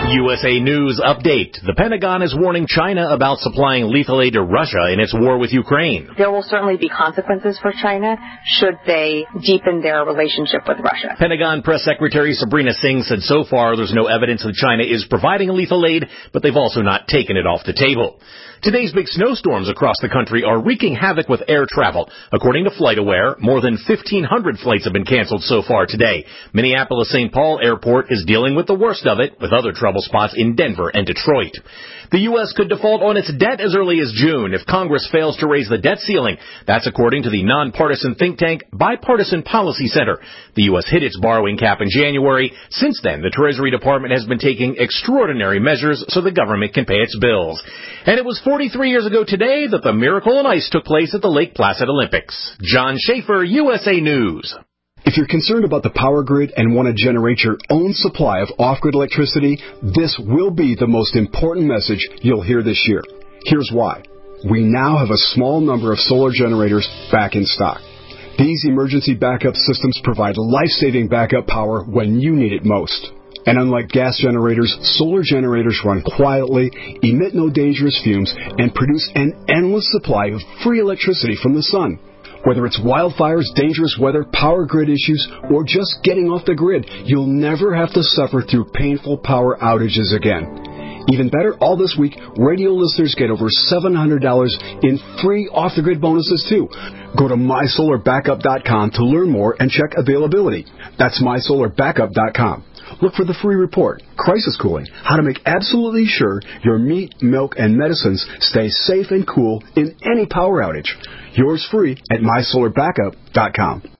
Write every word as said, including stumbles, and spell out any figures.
U S A News update. The Pentagon is warning China about supplying lethal aid to Russia in its war with Ukraine. There will certainly be consequences for China should they deepen their relationship with Russia. Pentagon Press Secretary Sabrina Singh said so far there's no evidence that China is providing lethal aid, but they've also not taken it off the table. Today's big snowstorms across the country are wreaking havoc with air travel. According to FlightAware, more than fifteen hundred flights have been canceled so far today. Minneapolis-Saint Paul Airport is dealing with the worst of it, with other trouble spots in Denver and Detroit. The U S could default on its debt as early as June if Congress fails to raise the debt ceiling. That's according to the nonpartisan think tank Bipartisan Policy Center. The U S hit its borrowing cap in January. Since then, the Treasury Department has been taking extraordinary measures so the government can pay its bills. And it was forty-three years ago today that the Miracle on Ice took place at the Lake Placid Olympics. John Schaefer, U S A News. If you're concerned about the power grid and want to generate your own supply of off-grid electricity, this will be the most important message you'll hear this year. Here's why. We now have a small number of solar generators back in stock. These emergency backup systems provide life-saving backup power when you need it most. And unlike gas generators, solar generators run quietly, emit no dangerous fumes, and produce an endless supply of free electricity from the sun. Whether it's wildfires, dangerous weather, power grid issues, or just getting off the grid, you'll never have to suffer through painful power outages again. Even better, all this week, radio listeners get over seven hundred dollars in free off-the-grid bonuses, too. Go to my solar backup dot com to learn more and check availability. That's my solar backup dot com. Look for the free report, Crisis Cooling, how to make absolutely sure your meat, milk, and medicines stay safe and cool in any power outage. Yours free at my solar backup dot com.